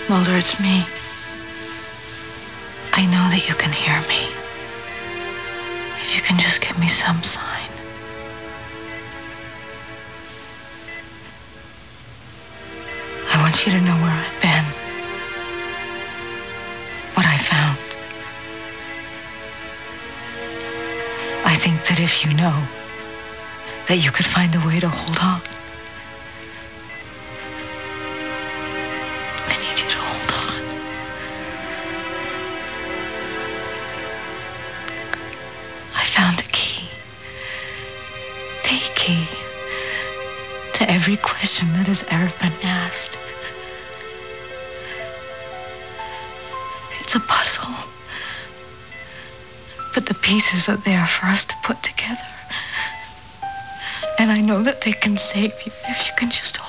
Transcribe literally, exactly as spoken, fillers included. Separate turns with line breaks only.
Mulder, it's me. I know that you can hear me. If you can just give me some sign. I want you to know where I've been. What I found. I think that if you know, that you could find a way to hold on. I need you to hold on. I found a key. The key to every question that has ever been asked. It's a puzzle. But the pieces are there for us to put together. And I know that they can save you if you can just hold